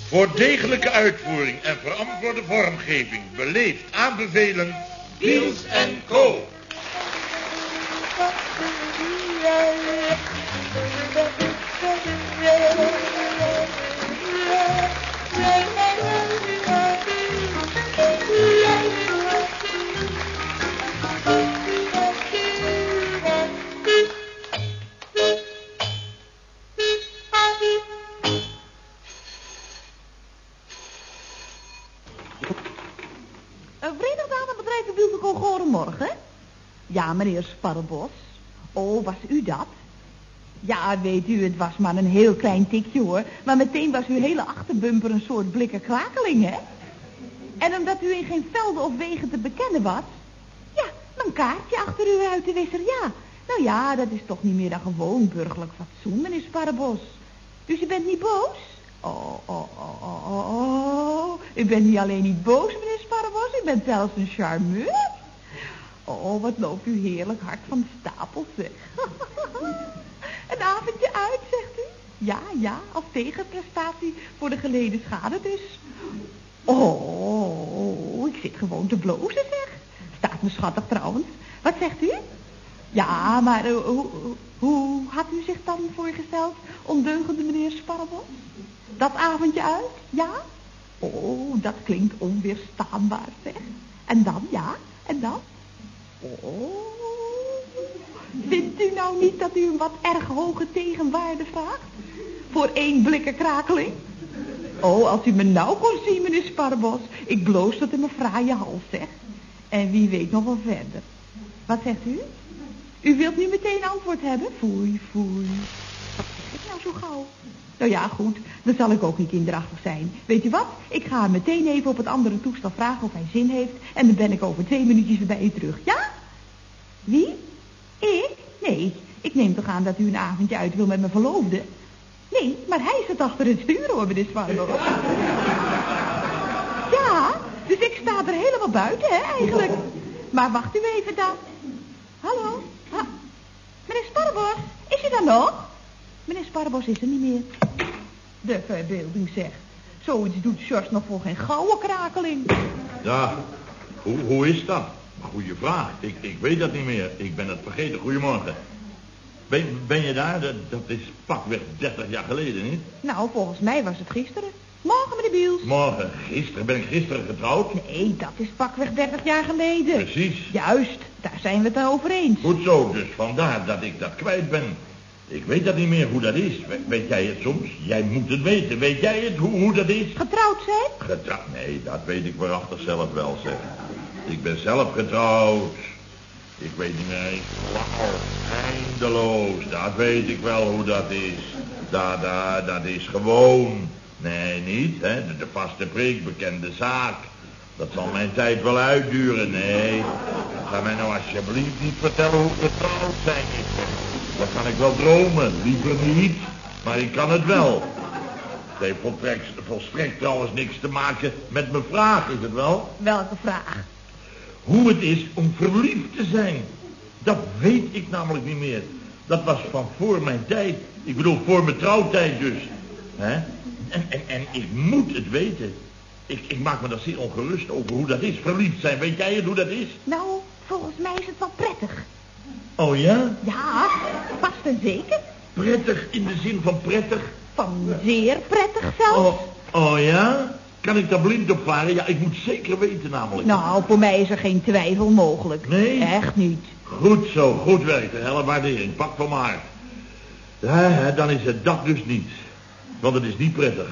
Voor degelijke uitvoering en verantwoorde vormgeving beleefd aanbevelen Biels & Co. Goedemorgen. Ja, meneer Sparrebos. Oh, was u dat? Ja, weet u, het was maar een heel klein tikje hoor. Maar meteen was uw hele achterbumper een soort blikken krakeling, hè? En omdat u in geen velden of wegen te bekennen was... Ja, een kaartje achter uw ruitenwisser, ja. Nou ja, dat is toch niet meer dan gewoon burgerlijk fatsoen, meneer Sparrebos. Dus u bent niet boos? Oh. U bent niet alleen niet boos, meneer Sparrebos, u bent zelfs een charmeur. Oh, wat loopt u heerlijk hard van de stapel, zeg. Een avondje uit, zegt u? Ja, als tegenprestatie voor de geleden schade dus. Oh, ik zit gewoon te blozen, zeg. Staat me schattig trouwens. Wat zegt u? Ja, maar hoe had u zich dan voorgesteld, ondeugende meneer Sparrebos? Dat avondje uit, ja? Oh, dat klinkt onweerstaanbaar, zeg. En dan, ja? En dan? Oh, vindt u nou niet dat u een wat erg hoge tegenwaarde vraagt? Voor 1 blikken krakeling? Oh, als u me nou kon zien, meneer Sparrebos. Ik bloos tot in mijn fraaie hals, zeg. En wie weet nog wel verder. Wat zegt u? U wilt nu meteen antwoord hebben? Foei. Wat zeg ik nou zo gauw? Nou ja, goed, dan zal ik ook niet kinderachtig zijn. Weet u wat? Ik ga hem meteen even op het andere toestel vragen of hij zin heeft. En dan ben ik over 2 minuutjes weer bij u terug. Ja? Wie? Ik? Nee, ik neem toch aan dat u een avondje uit wil met mijn verloofde? Nee, maar hij zit achter het stuur hoor, meneer Sparrebos. Ja, dus ik sta er helemaal buiten, hè, eigenlijk. Maar wacht u even dan. Hallo? Meneer Sparrebos, is u daar nog? Meneer Sparrebos is er niet meer. De verbeelding zegt. Zoiets doet Sjors nog voor geen gouden krakeling. Ja, hoe is dat? Goeie vraag. Ik weet dat niet meer. Ik ben het vergeten. Goedemorgen. Ben je daar? Dat is pakweg 30 jaar geleden, niet? Nou, volgens mij was het gisteren. Morgen, meneer Biels. Morgen? Gisteren? Ben ik gisteren getrouwd? Nee, dat is pakweg 30 jaar geleden. Precies. Juist, daar zijn we het dan over eens. Goed zo, dus vandaar dat ik dat kwijt ben. Ik weet dat niet meer hoe dat is. Weet jij het soms? Jij moet het weten. Weet jij het, hoe dat is? Getrouwd zijn? Getrouwd? Nee, dat weet ik waarachtig zelf wel, zeg. Ik ben zelf getrouwd. Ik weet niet meer. Eindeloos. Dat weet ik wel hoe dat is. Dat is gewoon. Nee, niet, hè. De vaste prik, bekende zaak. Dat zal mijn tijd wel uitduren. Nee. Ga mij nou alsjeblieft niet vertellen hoe getrouwd zijn is. Dat kan ik wel dromen. Liever niet. Maar ik kan het wel. Het heeft volstrekt trouwens niks te maken met mijn vraag, is het wel? Welke vraag? Hoe het is om verliefd te zijn. Dat weet ik namelijk niet meer. Dat was van voor mijn tijd. Ik bedoel, voor mijn trouwtijd dus. Hè? En ik moet het weten. Ik maak me daar zeer ongerust over hoe dat is. Verliefd zijn, weet jij het hoe dat is? Nou, volgens mij is het wel prettig. Oh ja? Ja, vast en zeker. Prettig in de zin van prettig? Van zeer prettig zelfs. Oh ja? Kan ik daar blind op varen? Ja, ik moet zeker weten namelijk. Nou, voor mij is er geen twijfel mogelijk. Nee? Echt niet. Goed zo, goed werk. Een hele waardering. Pak van mijn hart. Ja, dan is het dat dus niet. Want het is niet prettig.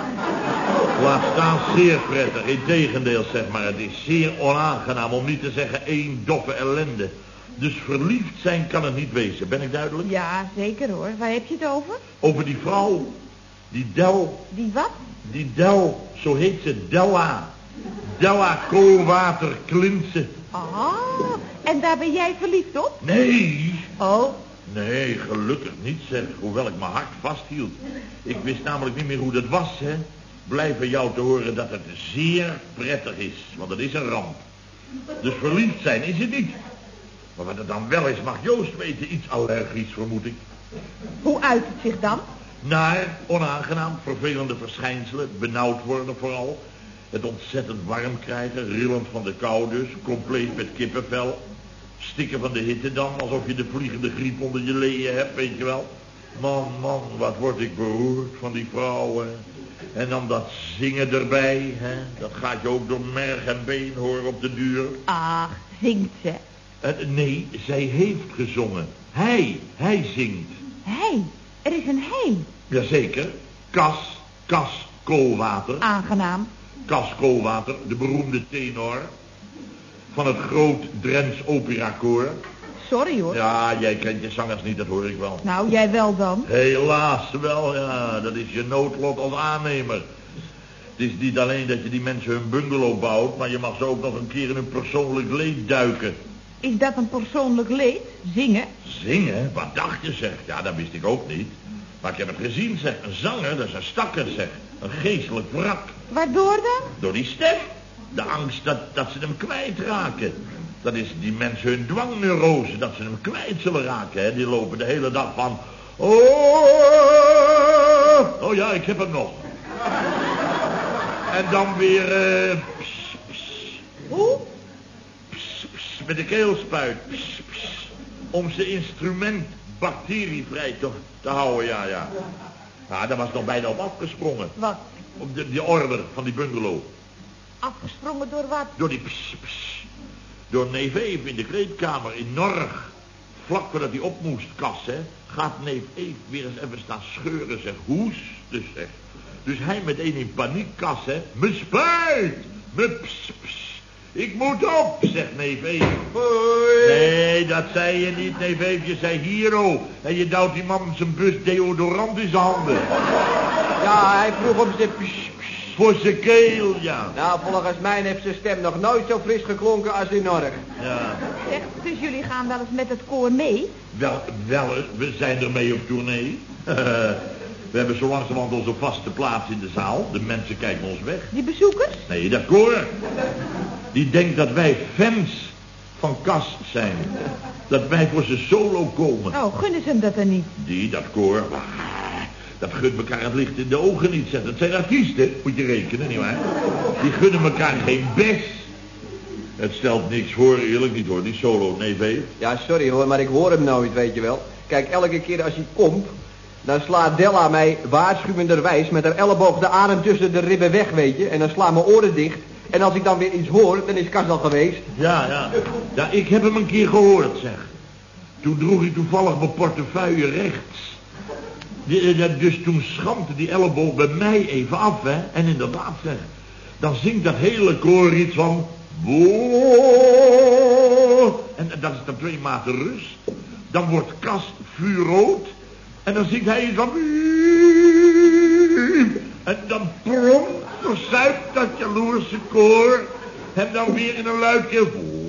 Laat staan zeer prettig. Integendeel, zeg maar. Het is zeer onaangenaam, om niet te zeggen één doffe ellende. Dus verliefd zijn kan het niet wezen. Ben ik duidelijk? Ja, zeker hoor. Waar heb je het over? Over die vrouw. Die Del. Die wat? Die Del. Zo heet ze. Della. Della Koolwater Klinsen. Ah, en daar ben jij verliefd op? Nee. Oh. Nee, gelukkig niet, zeg. Hoewel ik mijn hart vasthield. Ik wist namelijk niet meer hoe dat was, hè. Blijf van jou te horen dat het zeer prettig is. Want het is een ramp. Dus verliefd zijn is het niet. Maar wat het dan wel is, mag Joost weten. Iets allergisch, vermoed ik. Hoe uit het zich dan? Naar, onaangenaam, vervelende verschijnselen, benauwd worden vooral. Het ontzettend warm krijgen, rillend van de kou dus, compleet met kippenvel. Stikken van de hitte dan, alsof je de vliegende griep onder je leeën hebt, weet je wel. Man, wat word ik beroerd van die vrouwen. En dan dat zingen erbij, hè. Dat gaat je ook door merg en been horen op de duur. Ach, zingt ze? Nee, zij heeft gezongen. Hij zingt. Hij? Er is een hij. Jazeker. Cas Koolwater. Aangenaam. Cas Koolwater, de beroemde tenor van het Groot Drents Operakoor. Sorry hoor. Ja, jij kent je zangers niet, dat hoor ik wel. Nou, jij wel dan. Helaas wel, ja. Dat is je noodlot als aannemer. Het is niet alleen dat je die mensen hun bungalow bouwt, maar je mag ze ook nog een keer in hun persoonlijk leed duiken. Is dat een persoonlijk leed? Zingen? Zingen? Wat dacht je, zeg? Ja, dat wist ik ook niet. Maar ik heb het gezien, zeg. Een zanger, dat is een stakker, zeg. Een geestelijk wrak. Waardoor dan? Door die stem. De angst dat ze hem kwijtraken. Dat is die mensen hun dwangneurose, dat ze hem kwijt zullen raken, hè. Die lopen de hele dag van... Oh ja, ik heb hem nog. En dan weer... Hoe? Met de keelspuit. Om zijn instrument bacterievrij te houden, ja. Nou, daar was nog bijna op afgesprongen. Wat? Op die order van die bungalow. Afgesprongen door wat? Door die Door neef Eef in de kleedkamer in Norg. Vlak voordat hij op moest, Cas, hè. Gaat neef Eef weer eens even staan scheuren, zeg. Hoes, dus zeg. Dus hij meteen in paniek, Cas, hè. Me spuit! Me Ik moet op, zegt neef Eef. Hoi. Nee, dat zei je niet, neef Eef. Je zei hiero. En je duwt die man zijn bus deodorant in zijn handen. Ja, hij vroeg om zijn Voor zijn keel, ja. Nou, volgens mij heeft zijn stem nog nooit zo fris geklonken als in Norg. Ja. Zeg, dus jullie gaan wel eens met het koor mee? Wel, we zijn ermee op tournee. We hebben zo langzamerhand onze vaste plaats in de zaal. De mensen kijken ons weg. Die bezoekers? Nee, dat koor. Die denkt dat wij fans van Cas zijn. Dat wij voor zijn solo komen. Oh, gunnen ze hem dat dan niet? Dat koor. Dat gunt elkaar het licht in de ogen niet zetten. Het zijn artiesten, moet je rekenen, nietwaar? Die gunnen elkaar geen best. Het stelt niks voor, eerlijk niet hoor, die solo, nee, weet. Ja, sorry hoor, maar ik hoor hem nooit, weet je wel. Kijk, elke keer als hij komt, dan slaat Della mij waarschuwenderwijs met haar elleboog de adem tussen de ribben weg, weet je. En dan slaan mijn oren dicht. En als ik dan weer iets hoor, dan is Cas al geweest. Ja, ik heb hem een keer gehoord, zeg. Toen droeg hij toevallig mijn portefeuille rechts. Dus toen schampte die elleboog bij mij even af, hè. En inderdaad, zeg. Dan zingt dat hele koor iets van... En dat is dan 2 maten rust. Dan wordt Cas vuurrood. En dan zingt hij iets van... En dan plonk, verzuipt dat jaloerse koor. En dan weer in een luidje...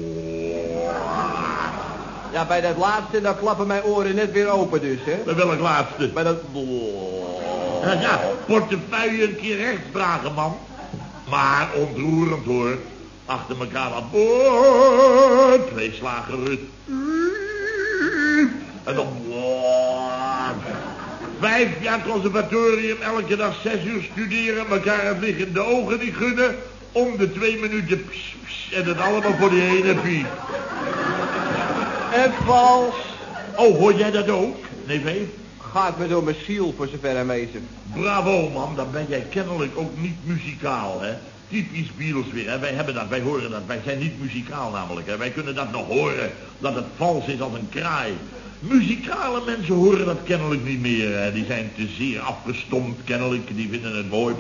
Ja, bij dat laatste, dan klappen mijn oren net weer open dus, hè. Bij welk laatste? Bij dat... Ja, portefeuille een keer rechts dragen, man. Maar ontroerend, hoor. Achter elkaar aan boord. 2 slagen rust. En dan... 5 jaar conservatorium, elke dag 6 uur studeren, elkaar het licht in de ogen niet gunnen. Om de 2 minuten... en het allemaal voor die ene piep. En vals. Oh, hoor jij dat ook? Nee, Veef? Gaat me door mijn ziel, voor zover hij wezen. Bravo, man. Dan ben jij kennelijk ook niet muzikaal, hè. Typisch Beatles weer, hè. Wij hebben dat, wij horen dat. Wij zijn niet muzikaal namelijk, hè. Wij kunnen dat nog horen, dat het vals is als een kraai. Muzikale mensen horen dat kennelijk niet meer, hè. Die zijn te zeer afgestompt, kennelijk. Die vinden het mooi.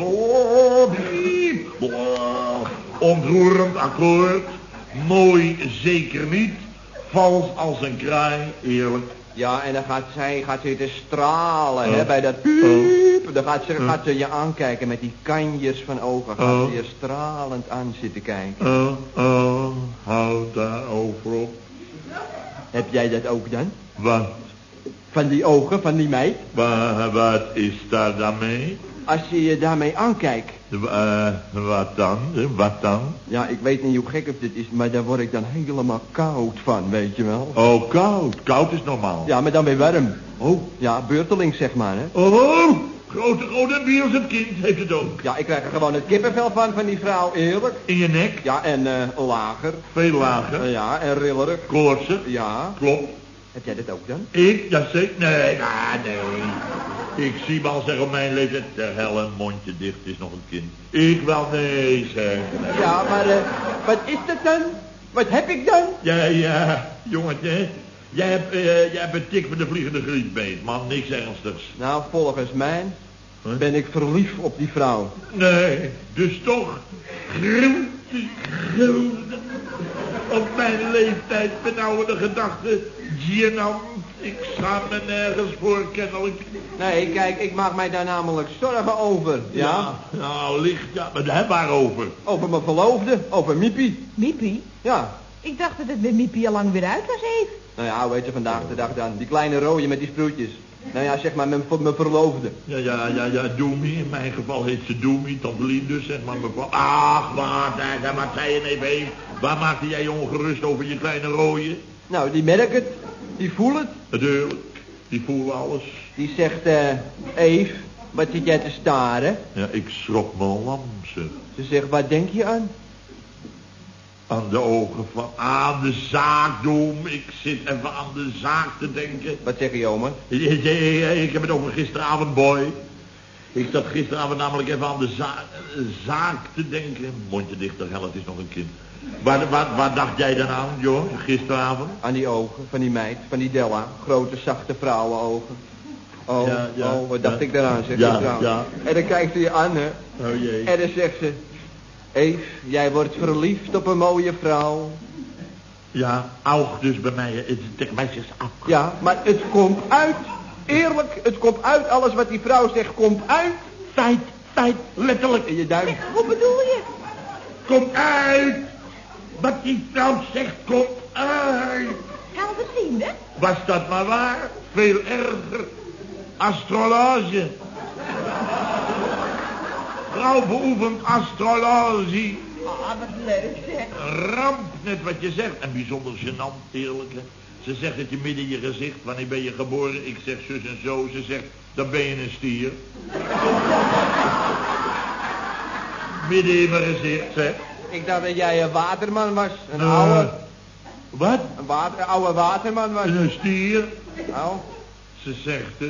Ontroerend akkoord. Mooi zeker niet. Vals als een kraai, eerlijk. Ja, en dan gaat ze te stralen, hè, bij dat piep. Dan gaat ze je aankijken met die kanjers van ogen. Gaat ze je stralend aan zitten kijken. Houd daar over op. Heb jij dat ook dan? Wat? Van die ogen, van die meid? Wat is daar dan mee? als je je daarmee aankijkt. Wat dan? Wat dan? Ja, ik weet niet hoe gek het dit is, maar daar word ik dan helemaal koud van, weet je wel. Oh, koud. Koud is normaal. Ja, maar dan weer warm. Oh. Ja, beurtelings zeg maar, hè. Oh, grote en wie als het kind heeft het ook. Ja, ik krijg er gewoon het kippenvel van die vrouw, eerlijk. In je nek? Ja, en lager. Veel lager. Ja, en rillerig. Koortsig. Ja. Klopt. Heb jij dat ook dan? Ik? Dat zeker? Nee. Ik zie me al zeggen op mijn leeftijd. Ter hel, een mondje dicht is nog een kind. Ik wel nee, zeg. Ja, maar wat is dat dan? Wat heb ik dan? Ja, jongetje. Jij hebt een tik van de vliegende griepbeet, man. Niks ernstigs. Nou, volgens mij ben ik verliefd op die vrouw. Nee, dus toch. Gulden. Op mijn leeftijd benauwende gedachten. Gênant. Ik schaam me nergens voor, kennelijk. Nee, kijk, ik maak mij daar namelijk zorgen over. Ja? Nou, licht, ja. Maar waarover? Over mijn verloofde, over Miepie. Miepie? Ja. Ik dacht dat het met Miepie al lang weer uit was, Eve. Nou ja, hoe heet ze vandaag de dag dan? Die kleine rode met die sproetjes. Nou ja, zeg maar mijn verloofde. Ja, Doemie. In mijn geval heet ze Doemie, Tantelien dus, zeg maar mevrouw. Ach, wat zei je even? Waar maakte jij je ongerust over je kleine rode? Nou, die merkt het. Die voelt het. Natuurlijk. Die voelen alles. Die zegt, Eve, wat zit jij te staren? Ja, ik schrok me lam, zeg. Ze zegt, wat denk je aan? Aan de ogen van... Aan de zaak, Doem. Ik zit even aan de zaak te denken. Wat zeg je, oma? Ik heb het over gisteravond, boy. Ik zat gisteravond namelijk even aan de zaak te denken. Mondje dichter, hel, het is nog een kind. Waar dacht jij dan aan, joh, gisteravond? Aan die ogen van die meid, van die Della. Grote, zachte vrouwenogen. Oh, wat dacht ik daaraan, zeg gisteravond. Ja. En dan kijkt ze je aan, hè. Oh jee. En dan zegt ze... Eve, jij wordt verliefd op een mooie vrouw. Ja, oog dus bij mij. Tegen mij zegt ze af. Ja, maar het komt uit. Eerlijk, het komt uit. Alles wat die vrouw zegt, komt uit. Feit, letterlijk. In je duim. Hoe bedoel je? Komt uit. Wat die vrouw zegt, komt uit. Helderziende? Was dat maar waar? Veel erger. Astrologe. Vrouw beoefent astrologie. Ah, wat leuk zeg. Ramp, net wat je zegt. En bijzonder gênant, eerlijk. Hè. Ze zegt het je midden in je gezicht. Wanneer ben je geboren? Ik zeg zus en zo. Ze zegt, dan ben je een stier. Midden in mijn gezicht, zeg. Ik dacht dat jij een waterman was. Een oude... Wat? Een oude waterman was. Een stier. Nou. Ze zegt,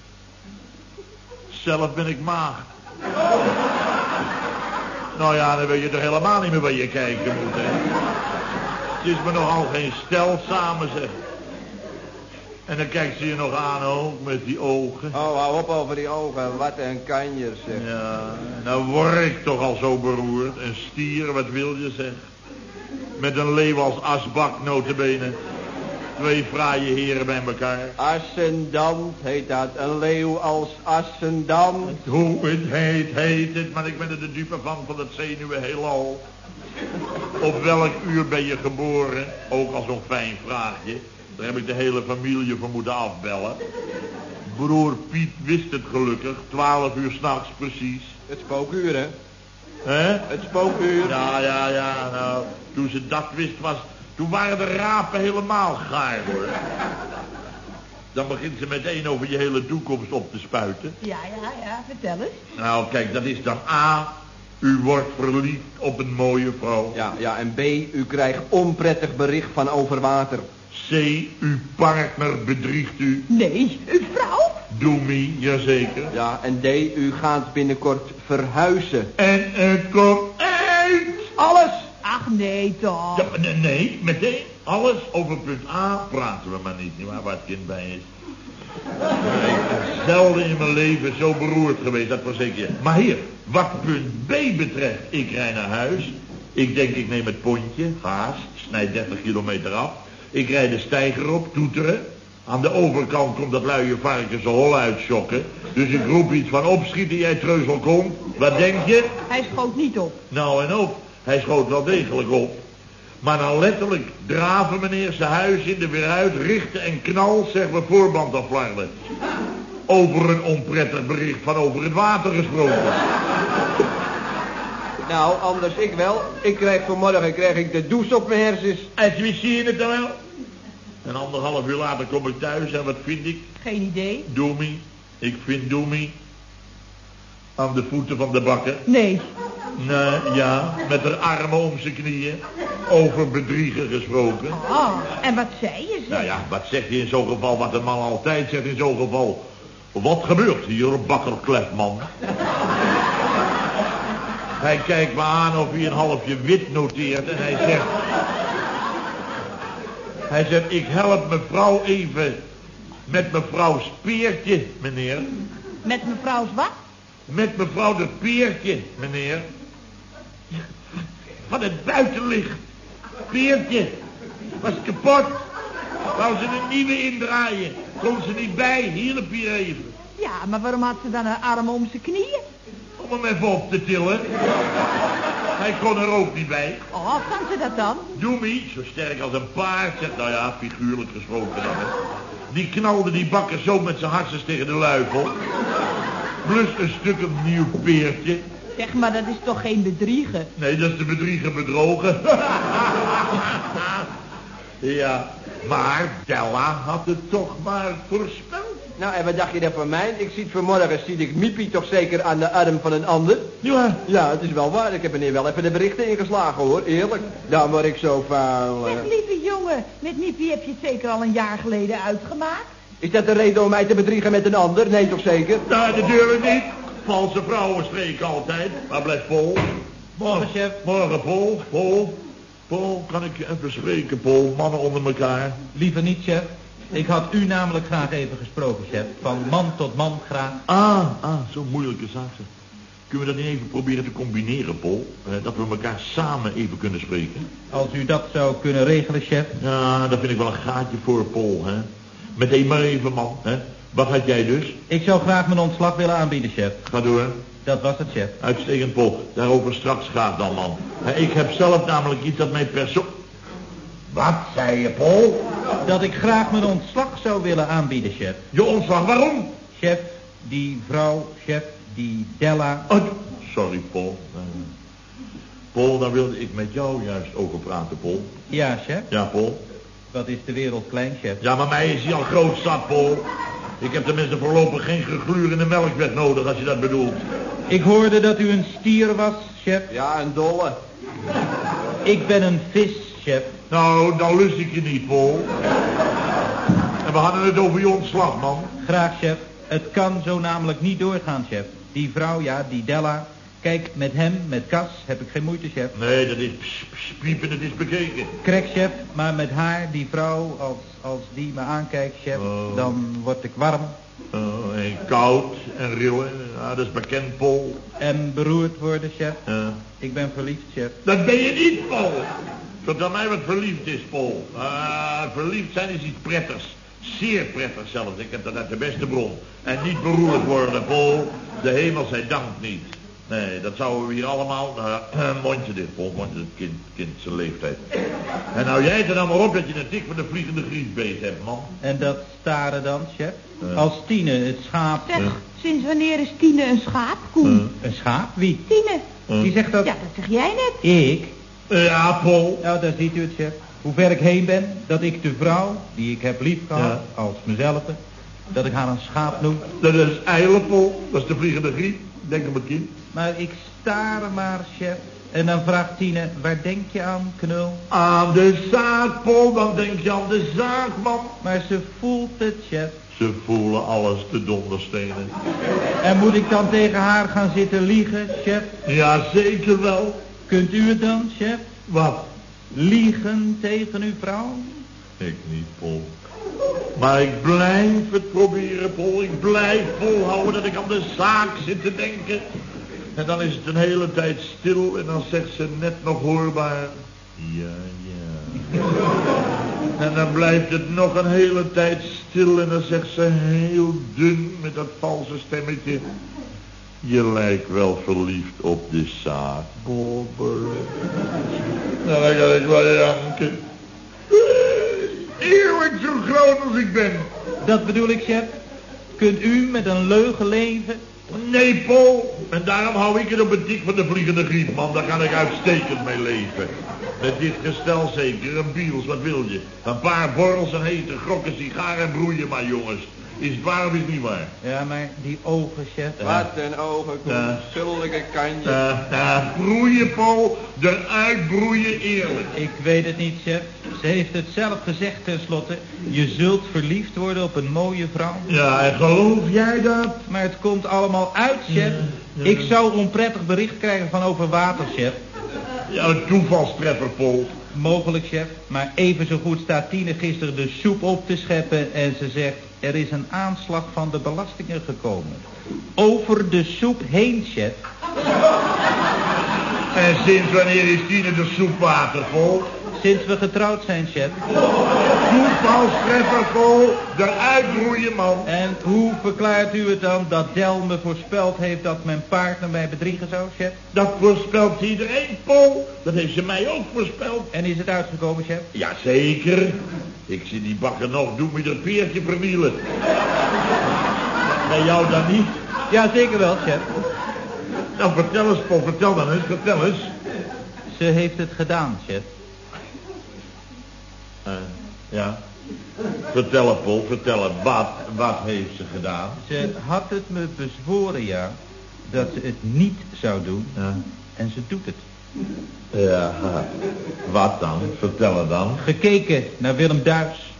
zelf ben ik maagd. Nou ja, dan weet je toch helemaal niet meer waar je kijken moet, hè. Het is me nogal geen stel samen, zeg. En dan kijkt ze je nog aan ook, met die ogen. Oh, hou op over die ogen. Wat een kanjer, zeg. Ja, nou word ik toch al zo beroerd. Een stier, wat wil je, zeg. Met een leeuw als asbak, notabene. Twee fraaie heren bij elkaar. Ascendant heet dat. Een leeuw als ascendant. Hoe het heet het, maar ik ben er de dupe van het zenuwen heelal. Op welk uur ben je geboren? Ook al zo'n fijn vraagje. Daar heb ik de hele familie voor moeten afbellen. Broer Piet wist het gelukkig, 12 uur 's nachts precies. Het spookuur, hè? Hè? Het spookuur. Ja, nou, toen ze dat wist toen waren de rapen helemaal gaar, hoor. Dan begint ze meteen over je hele toekomst op te spuiten. Ja, vertel eens. Nou, kijk, dat is dan A, u wordt verliefd op een mooie vrouw. Ja, en B, u krijgt onprettig bericht van over water. C, uw partner bedriegt u. Nee, uw vrouw? Doemie, jazeker. Ja, en D, u gaat binnenkort verhuizen. En het komt uit. Alles! Ach, nee toch. Ja, maar nee, meteen. Alles over punt A praten we maar niet waar het kind bij is. Ik ben zelden in mijn leven zo beroerd geweest, dat verzeker je. Maar hier, wat punt B betreft, ik rij naar huis. Ik denk, ik neem het pontje, haast, snijd 30 kilometer af. Ik rijd de steiger op, toeteren. Aan de overkant komt dat luie varken zijn hol uitschokken. Dus ik roep iets van opschieten, jij treuzel komt. Wat denk je? Hij schoot niet op. Nou en op, hij schoot wel degelijk op. Maar dan letterlijk draven meneer zijn huis in de weer uit, richten en knal, zeg we voorband aflarden. Over een onprettig bericht van over het water gesproken. Nou, anders ik wel. Vanmorgen kreeg ik de douche op mijn hersens. En wie zie je het dan wel? En 1,5 uur later kom ik thuis en wat vind ik? Geen idee. Doemie. Ik vind Doemie. Aan de voeten van de bakker. Nee. Nee, ja, met haar armen om zijn knieën. Over bedriegen gesproken. Oh, en wat zei je, zeg? Nou ja, wat zegt hij in zo'n geval, wat een man altijd zegt in zo'n geval? Wat gebeurt hier, bakker Klefman? Hij kijkt me aan of hij een halfje wit noteert en hij zegt... ik help mevrouw even met mevrouw Speertje, meneer. Met mevrouw's wat? Met mevrouw de Peertje, meneer. Van het buitenlicht. Peertje. Was kapot. Wou ze een nieuwe indraaien. Kon ze niet bij. Hielp hier even. Ja, maar waarom had ze dan haar armen om zijn knieën? Om hem even op te tillen. Hij kon er ook niet bij. Oh, kan ze dat dan? Doemie, zo sterk als een paard, zegt, nou ja, figuurlijk gesproken dan. Hè. Die knalde die bakker zo met zijn harsens tegen de luifel. Plus een stuk een nieuw peertje. Zeg maar, dat is toch geen bedriegen? Nee, dat is de bedrieger bedrogen. Ja, maar Della had het toch maar voorspeld. Nou, en wat dacht je dan van mij? Vanmorgen zie ik Miepie toch zeker aan de arm van een ander? Ja. Ja, het is wel waar. Ik heb meneer wel even de berichten ingeslagen, hoor. Eerlijk. Dan word ik zo vuil. Zeg, lieve jongen, met Miepie heb je het zeker al een jaar geleden uitgemaakt? Is dat de reden om mij te bedriegen met een ander? Nee, toch zeker? Nou, natuurlijk niet. Valse vrouwen spreken altijd. Waar blijft Paul? Morgen, chef. Morgen, Paul. Paul, kan ik je even spreken, Paul? Mannen onder elkaar. Liever niet, chef. Ik had u namelijk graag even gesproken, chef. Van man tot man graag. Zo'n moeilijke zaak, zeg. Kunnen we dat niet even proberen te combineren, Paul? Dat we elkaar samen even kunnen spreken? Als u dat zou kunnen regelen, chef. Ja, daar vind ik wel een gaatje voor, Paul, hè. Meteen maar even, man, hè. Wat had jij dus? Ik zou graag mijn ontslag willen aanbieden, chef. Ga door. Dat was het, chef. Uitstekend, Paul. Daarover straks gaat dan, man. Ik heb zelf namelijk iets dat mijn persoon... Wat zei je, Paul? Dat ik graag mijn ontslag zou willen aanbieden, chef. Je ontslag, waarom? Chef, die vrouw, chef, die Della... Oh, sorry, Paul. Paul, daar wilde ik met jou juist over praten, Paul. Ja, chef. Ja, Paul. Wat is de wereld klein, chef? Ja, maar mij is hij al groot zat, Paul. Ik heb tenminste voorlopig geen gegluur in de melkweg nodig, als je dat bedoelt. Ik hoorde dat u een stier was, chef. Ja, een dolle. Ik ben een vis, chef. Nou, dan lust ik je niet, Paul. En we hadden het over je ontslag, man. Graag, chef. Het kan zo namelijk niet doorgaan, chef. Die vrouw, ja, die Della. Kijk, met hem, met Cas, heb ik geen moeite, chef. Nee, dat is piepen, het is bekeken. Krek, chef, maar met haar, die vrouw, als die me aankijkt, chef, dan word ik warm. En koud en rillen, ja, dat is bekend, Paul. En beroerd worden, chef. Ik ben verliefd, chef. Dat ben je niet, Paul. Vertel mij wat verliefd is, Paul. Verliefd zijn is iets prettigs. Zeer prettig zelfs. Ik heb dat uit de beste bron. En niet beroerd worden, Paul. De hemel zij dank niet. Nee, dat zouden we hier allemaal... mondje dit, Paul. Mondje dit kind zijn leeftijd. En nou jij er dan maar op dat je een tik van de vliegende griesbeet hebt, man. En dat staren dan, chef? Als Tine, het schaap... Zeg, sinds wanneer is Tine een schaap, Koen? Een schaap? Wie? Tine. Die zegt dat... Ja, dat zeg jij net. Ik? Ja, Paul. Nou, daar ziet u het, chef. Hoe ver ik heen ben, dat ik de vrouw, die ik heb lief gehad, als mezelf, dat ik haar een schaap noem. Dat is eilen, Paul. Dat is de vliegende griep. Denk aan mijn kind. Maar ik staar maar, chef. En dan vraagt Tine, waar denk je aan, knul? Aan de zaak, Paul. Dan denk je aan de zaak, man. Maar ze voelt het, chef. Ze voelen alles te donderstenen. En moet ik dan tegen haar gaan zitten liegen, chef? Ja, zeker wel. Kunt u het dan, chef? Wat? Liegen tegen uw vrouw? Ik niet, Paul. Maar ik blijf het proberen, Paul. Ik blijf volhouden dat ik aan de zaak zit te denken. En dan is het een hele tijd stil en dan zegt ze net nog hoorbaar... Ja, ja. En dan blijft het nog een hele tijd stil en dan zegt ze heel dun met dat valse stemmetje... Je lijkt wel verliefd op de zaak, Bobber. Nou, dan ga ik wel janken. Eerlijk zo groot als ik ben. Dat bedoel ik, chef. Kunt u met een leugen leven? Nee, Paul. En daarom hou ik het op het dik van de vliegende griep, man. Daar kan ik uitstekend mee leven. Met dit gestel zeker, een biels, wat wil je? Een paar borrels, een hete grokken, sigaar en broeien maar, jongens. Is het waar of is het niet waar? Ja, maar die ogen, chef. Wat een ogen, zulke kanjes. Broeien, Paul. Eruit broeien, eerlijk. Ik weet het niet, chef. Ze heeft het zelf gezegd tenslotte. Je zult verliefd worden op een mooie vrouw. Ja, en geloof jij dat? Maar het komt allemaal uit, chef. Ik zou onprettig bericht krijgen van over water, chef. Ja, een toevalstreffer, Paul. Mogelijk, chef. Maar even zo goed staat Tine gisteren de soep op te scheppen en ze zegt... Er is een aanslag van de belastingen gekomen. Over de soep heen, chef. En sinds wanneer is Tine de soepwater, Paul? Sinds we getrouwd zijn, chef. Toevalstreffer, Paul. Eruit broeien, man. En hoe verklaart u het dan dat Del me voorspeld heeft dat mijn partner mij bedriegen zou, chef? Dat voorspelt iedereen, Paul. Dat heeft ze mij ook voorspeld. En is het uitgekomen, chef? Jazeker. Ik zie die bakker nog, doe me dat peertje vernielen. Bij jou dan niet? Ja, zeker wel, chef. Nou, vertel eens, Paul, vertel dan eens, vertel eens. Ze heeft het gedaan, chef. Ja. Vertel het, Paul, vertel het. Wat heeft ze gedaan? Ze had het me bezworen, ja, dat ze het niet zou doen. Ja. En ze doet het. Ja, wat dan? Vertel het dan. Gekeken naar Willem Duis.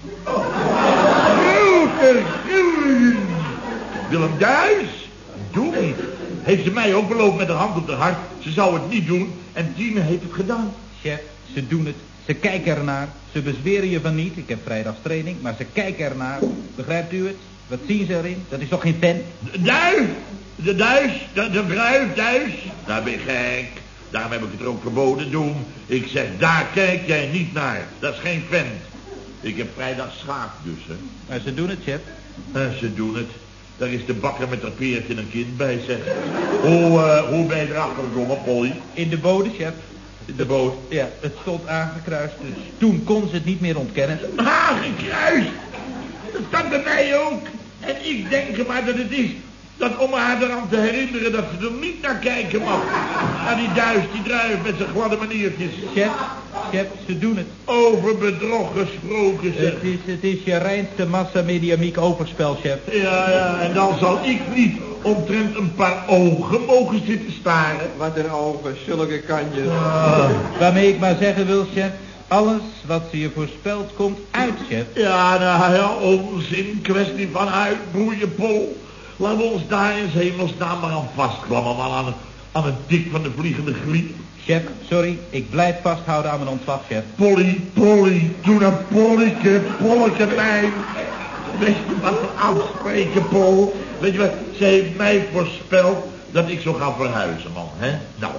Willem Duis? Doe niet. Heeft ze mij ook beloofd met haar hand op haar hart. Ze zou het niet doen. En Tine heeft het gedaan. Chef, ze doen het. Ze kijken ernaar. Ze bezweren je van niet. Ik heb vrijdagstraining, maar ze kijken ernaar. Begrijpt u het? Wat zien ze erin? Dat is toch geen vent? Duis? De Duis? De bruid Duis? Nou ben je gek. Daarom heb ik het er ook verboden doen. Ik zeg, daar kijk jij niet naar. Dat is geen vent. Ik heb vrijdag schaak dus, hè. Maar ze doen het, chef. Ze doen het. Daar is de bakker met haar peertje en een kind bij, zeg. Hoe ben je erachter gekomen, Polly? In de bode, chef. De boot? Ja, het stond aangekruist, dus toen kon ze het niet meer ontkennen. Aangekruist! Dat kan bij mij ook. En ik denk er maar dat het is. Dat om haar eraan te herinneren dat ze er niet naar kijken mag. Naar die Duis, die druif met zijn gladde maniertjes. Chef, ze doen het. Over bedrog gesproken, zeg. Het is je reinste massamediamiek overspel, chef. Ja, en dan zal ik niet omtrent een paar ogen mogen zitten staren. Wat een ogen, zulke kanjes. Waarmee ik maar zeggen wil, chef, alles wat ze je voorspelt komt uit, chef. Ja, nou ja, onzin, kwestie van uitbroeien, Pol. Laten we ons daar in hemelsnaam maar aan vastklammen, man, aan een dik van de vliegende griep. Chef, sorry, ik blijf vasthouden aan mijn ontslag, chef. Polly, doe een polleke mijn. Weet je wat we aanspreken, Pol? Weet je wat, ze heeft mij voorspeld dat ik zou gaan verhuizen, man, hè? Nou,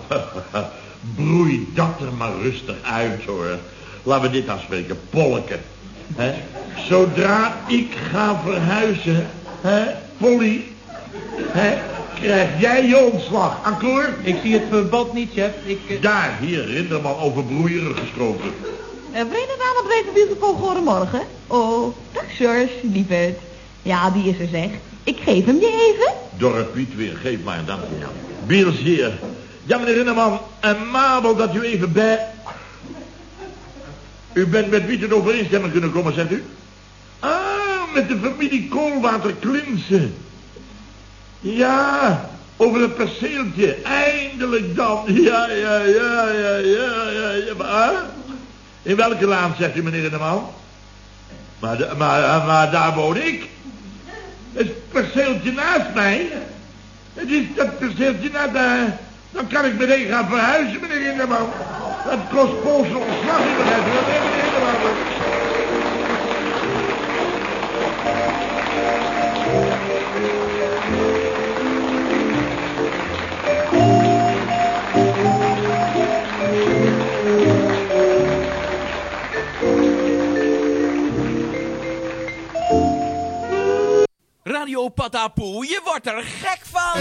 broei dat er maar rustig uit, hoor. Laten we dit afspreken, polleke. Hè? Zodra ik ga verhuizen, hè, Polly, hè, krijg jij je ontslag, akkoord? Ik zie het verbod niet, chef. Daar, hier, Rinderman, over broeieren gesproken. Vreemde naam op deze beautiful goedemorgen. Oh, dag George, lieverd. Ja, die is er, zeg. Ik geef hem je even. Dorp Piet weer, geef maar, dank u. Biels hier. Ja, meneer Rinderman, en Mabel dat u even bij... U bent met wie ten overeenstemming kunnen komen, zegt u? Ah, met de familie Koolwater Klinsen. Ja, over het perceeltje. Eindelijk dan. Ja. Maar, in welke laan, zegt u, meneer Rinderman? Maar daar woon ik. Het perceeltje naast mij. Het is dat perceeltje naast mij. Dan kan ik meteen gaan verhuizen, meneer Rinderman. Dat kost Poolse ontslag, u begrijpt u dat, meneer Rinderman? Radio Patapoe, je wordt er gek van!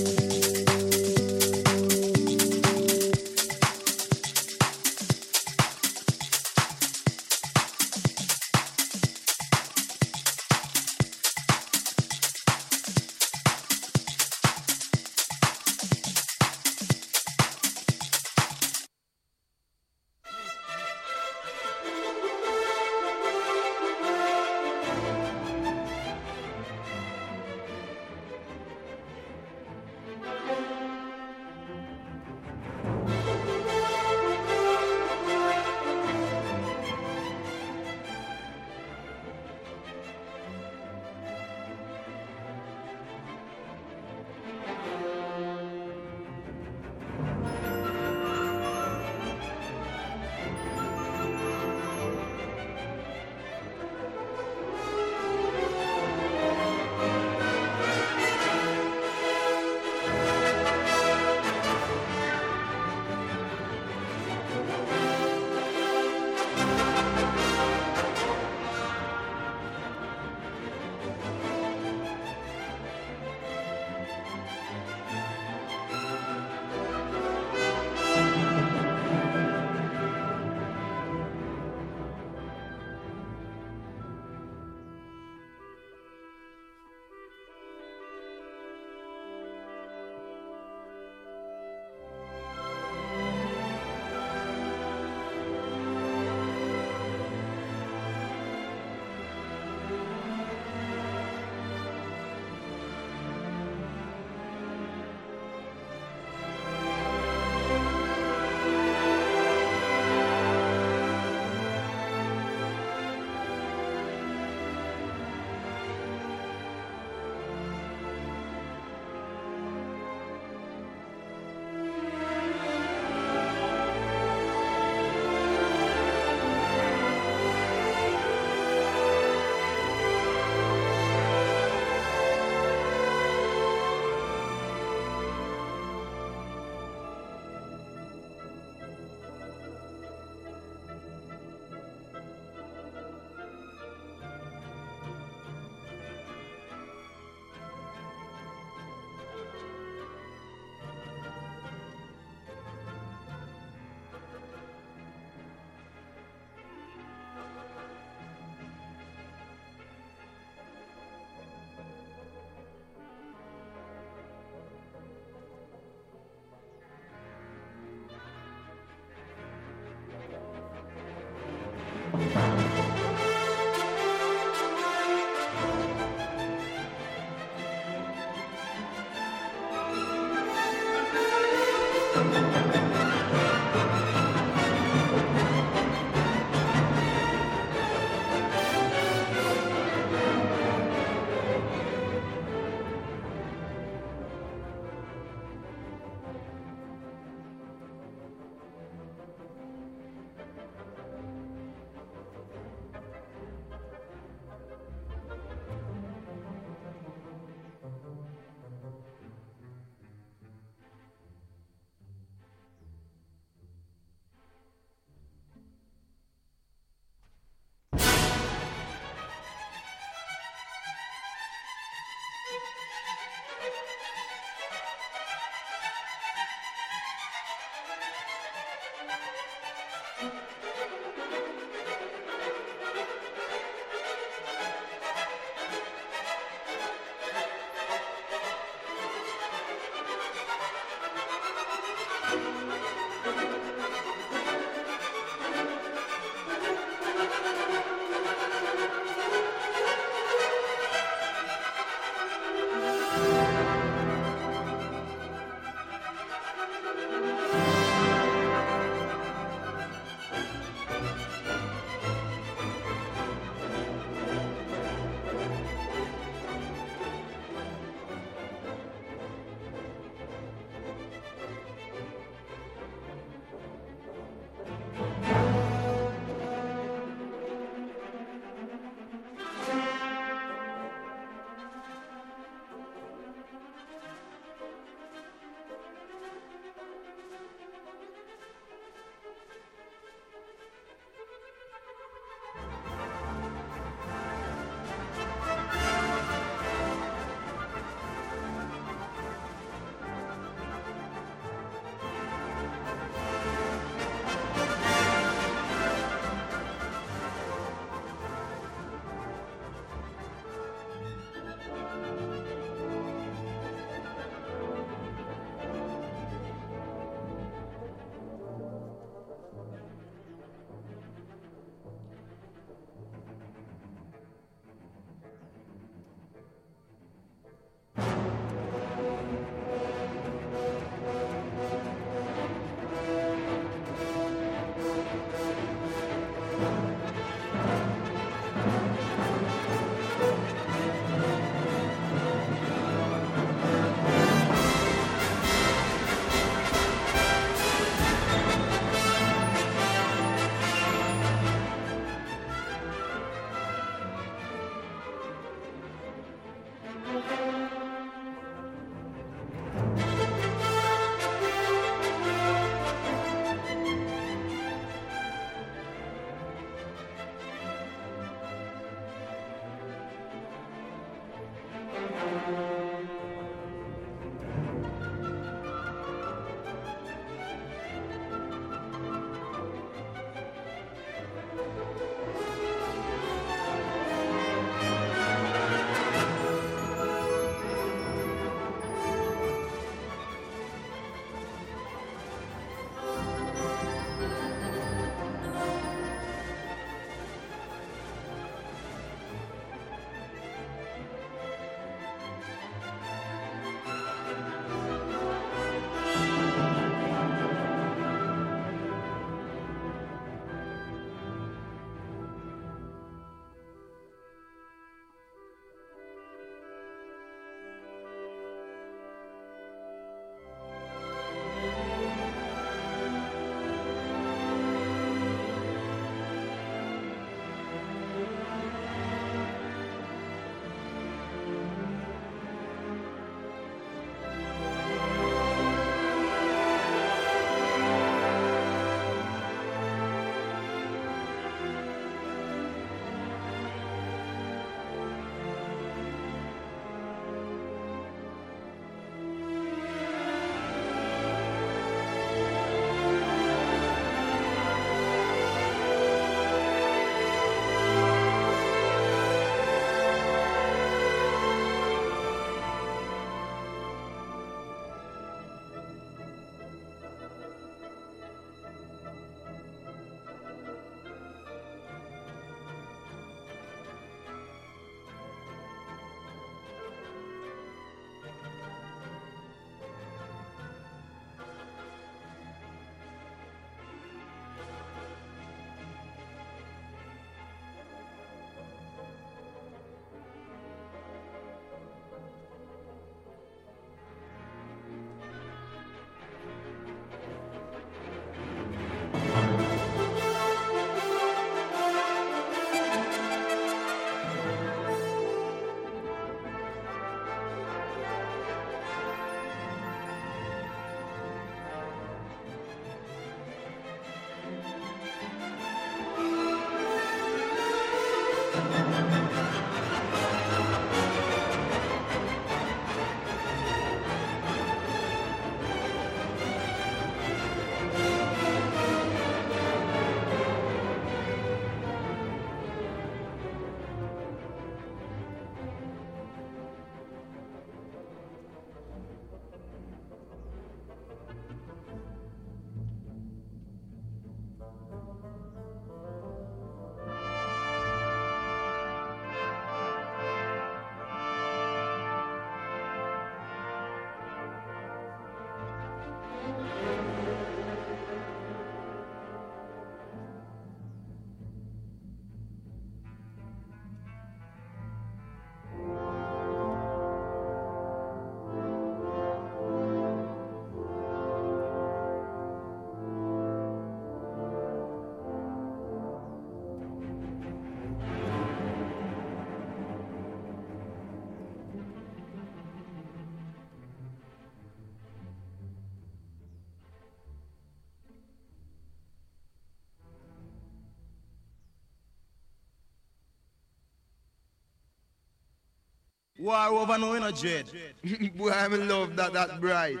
War over now, you know, Dread. Boy, I love that bright.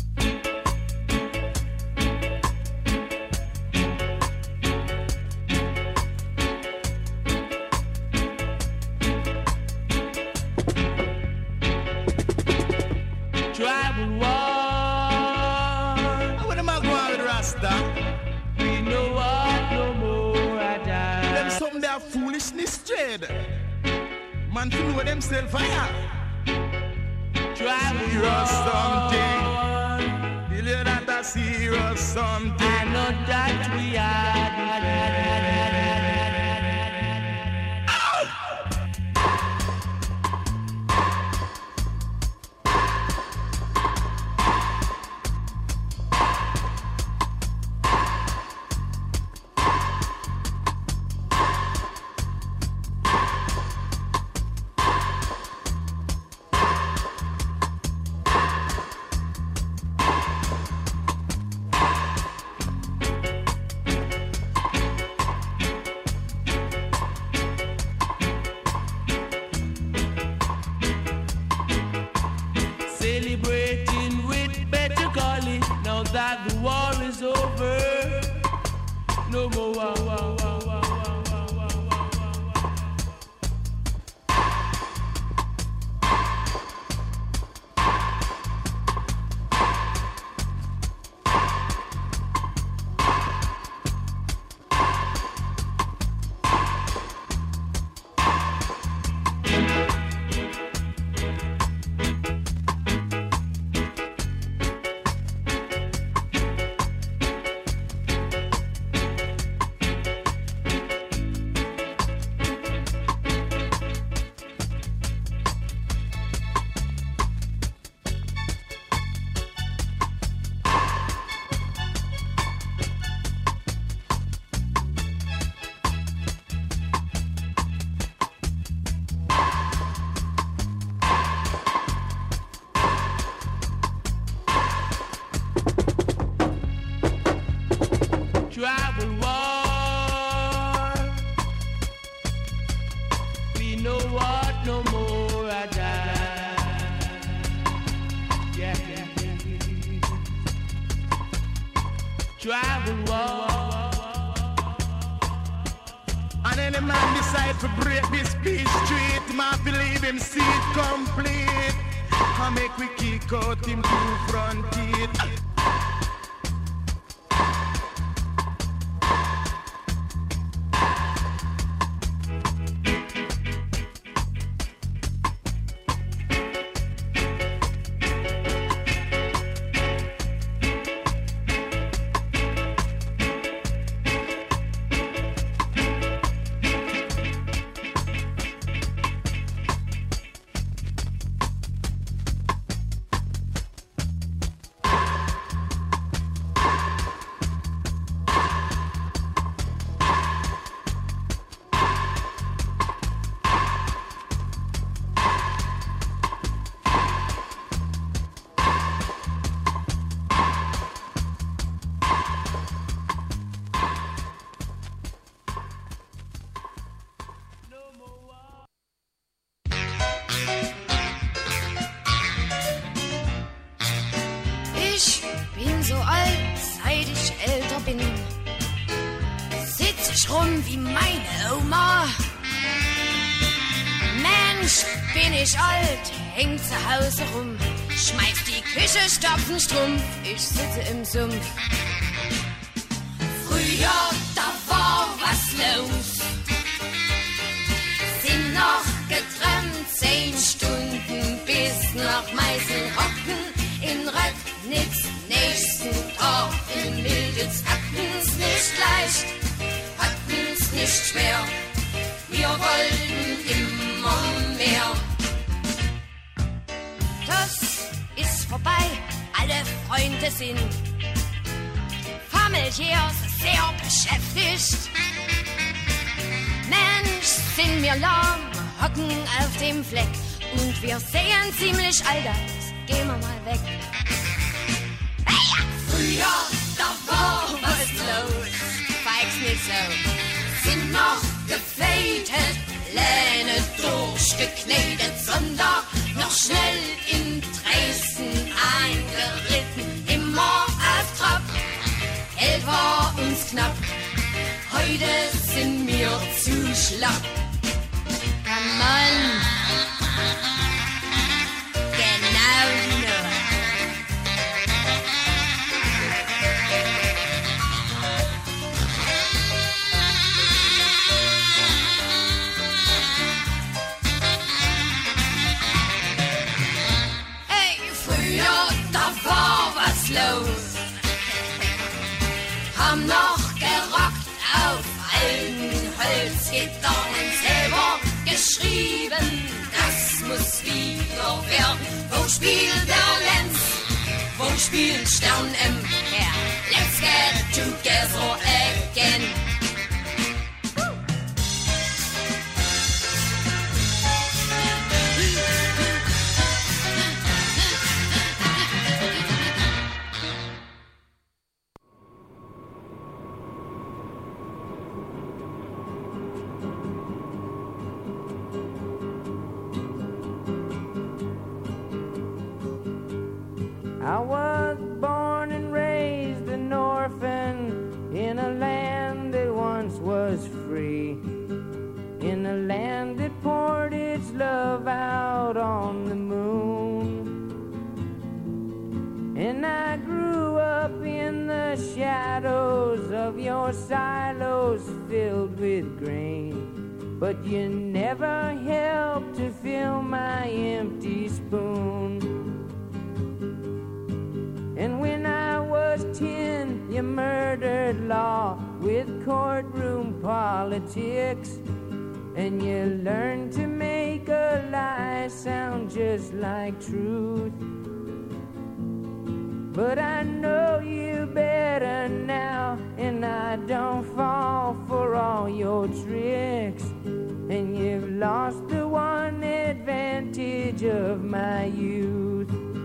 Tribal war. What am I going with Rasta? We know what no more I die. Them something that foolishness, Dread. Man to know themselves fire. Tribal Serious war. something. Feel you that a serious something. I know that we are different. that the war is over. No more war. Travel war. We know what no more I die. Yeah. Travel war. And any man decide to break this peace street, man believe him see it complete. I make we kick out him two front teeth. Ich bin so alt, seit ich älter bin. Sitz ich rum wie meine Oma. Mensch, bin ich alt, häng zu Hause rum. Schmeiß die Küche, stopfen Strumpf, ich sitze im Sumpf. Früher, da war was los. Sind noch getrennt, 10 Stunden bis nach Meiselhocken. In Röcknitz nächsten Tag in Milditz hatten's nicht leicht, hatten's nicht schwer. Wir wollten immer mehr. Das ist vorbei, alle Freunde sind familiär sehr beschäftigt. Mensch, sind wir lahm, hocken auf dem Fleck und wir sehen ziemlich alt aus. Gehen wir mal weg. Hey, ja. Früher, da war was los. Feig's nicht so. Sind noch gefädet, Pläne durchgeknetet, Sonder noch schnell in Dresden eingeritten. Immer auf Trab, Geld war uns knapp. Heute sind wir zu schlapp. Come on. Los. Haben noch gerockt auf alten Holzgitarren, selber geschrieben, das muss wieder werden. Wo spielt der Lenz? Wo spielt Stern M? Yeah. Let's get together again. I was born and raised hand that poured its love out on the moon. And I grew up in the shadows of your silos filled with grain, but you never helped to fill my empty spoon. And when I was 10, you murdered law with courtroom politics, and you learned to make a lie sound just like truth. But I know you better now, and I don't fall for all your tricks. And you've lost the one advantage of my youth.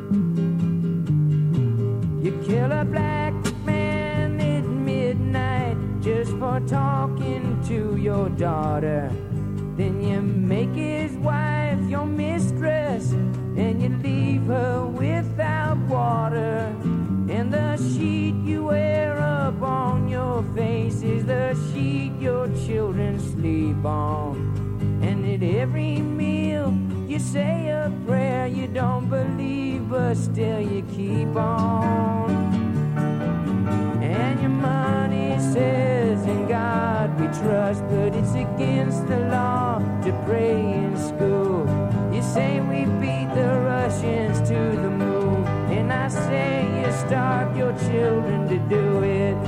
You kill a black man at midnight just for talking to your daughter. Then you make his wife your mistress, and you leave her without water. And the sheet you wear up on your face is the sheet your children sleep on. And at every meal you say a prayer you don't believe, but still you keep on. And your money says in God we trust, but it's against the law to pray in school. You say we beat the Russians to the moon, and I say you starve your children to do it.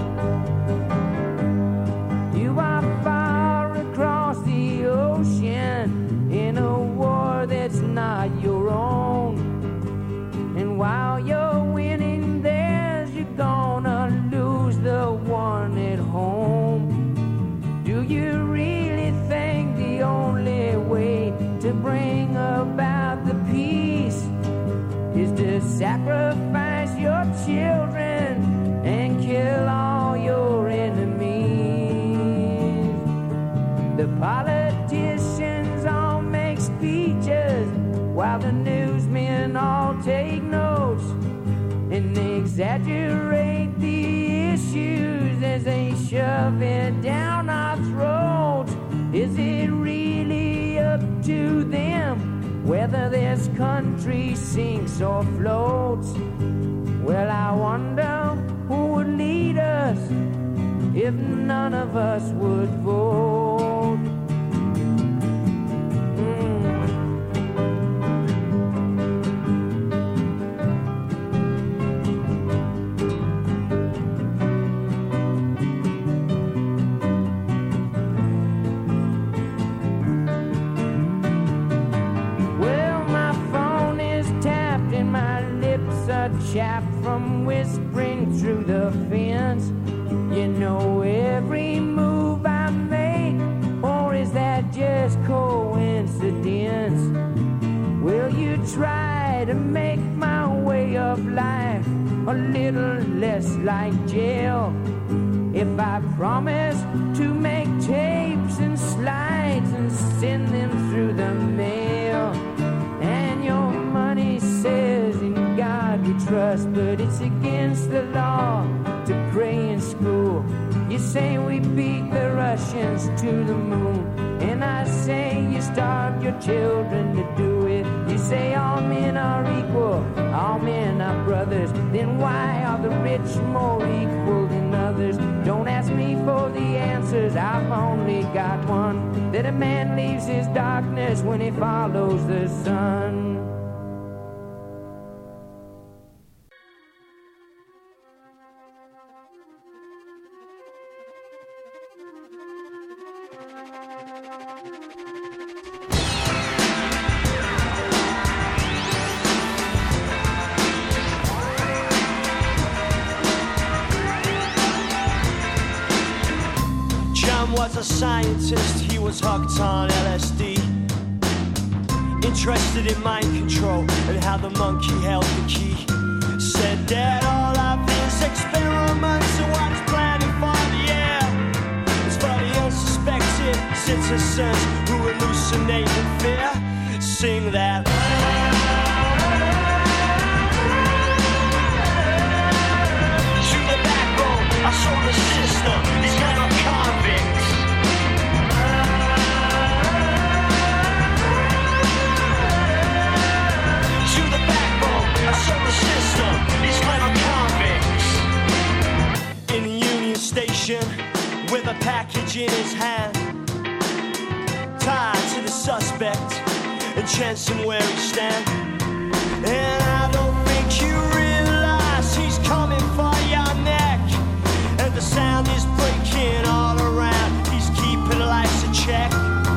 You are far across the ocean in a war that's not your own. And while you're winning theirs, you're gonna lose the one at home. Do you really think the only way to bring about the peace is to sacrifice your children and kill all your enemies? The politicians all make speeches while the newsmen all take notes, and they exaggerate the issues as they shove it down our throats. Is it really up to them whether this country sinks or floats? Well, I wonder who would lead us if none of us would vote. Chapped from whispering through the fence. You know every move I make, or is that just coincidence? Will you try to make my way of life a little less like jail? If I promise to make tapes and slides and send them through the mail, and your money says in God we trust, but it's against the law to pray in school. You say we beat the Russians to the moon, and I say you starve your children to do it. You say all men are equal, all men are brothers. Then why are the rich more equal than others? Don't ask me for the answers, I've only got one, that a man leaves his darkness when he follows the sun. Was a scientist, he was hooked on LSD, interested in mind control and how the monkey held the key. Said that all of his experiments and what he's planning for the air is for the unsuspected citizens who hallucinate in fear. Sing that. Shoot the backbone, I saw the system, these men are convicts. station with a package in his hand, tied to the suspect and chancing where he stands. And I don't think you realize he's coming for your neck, and the sound is breaking all around. He's keeping lights in check.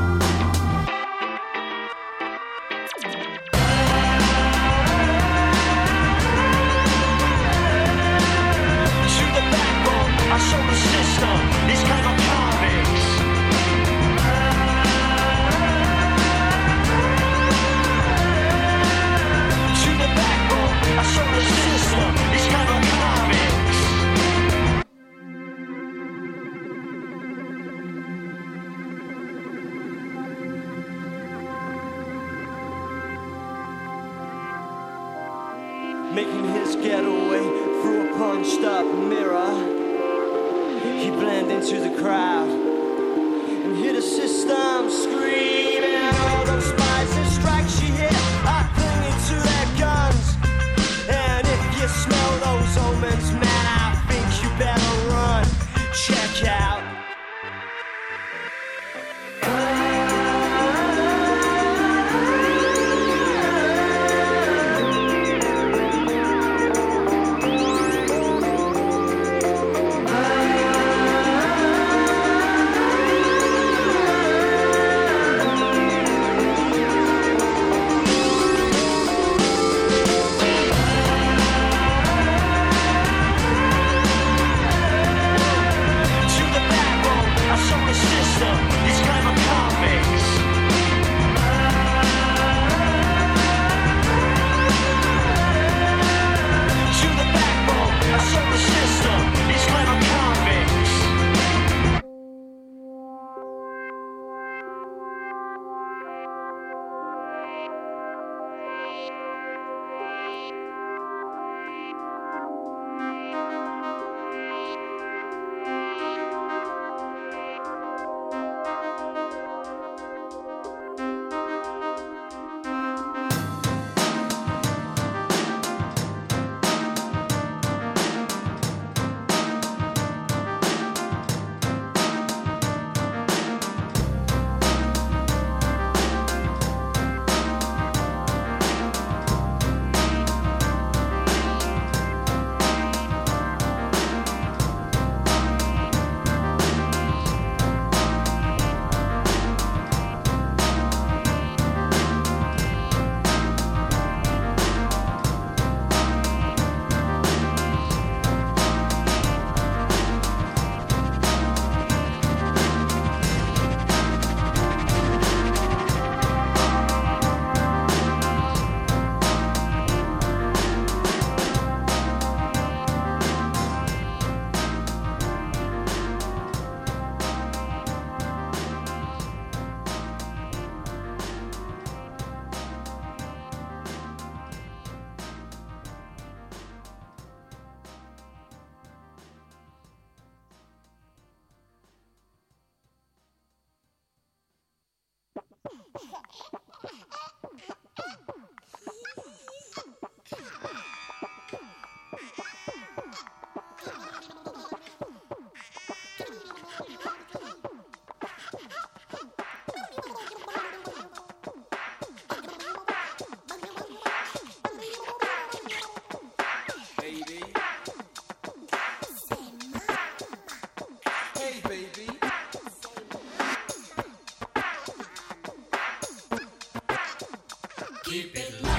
Making his getaway through a punched up mirror, he blended into the crowd and hit a system screaming. All those spies and strikes she hit are clinging to their guns. And if you smell those omens, man, I think you better run. Check out. Keep it low.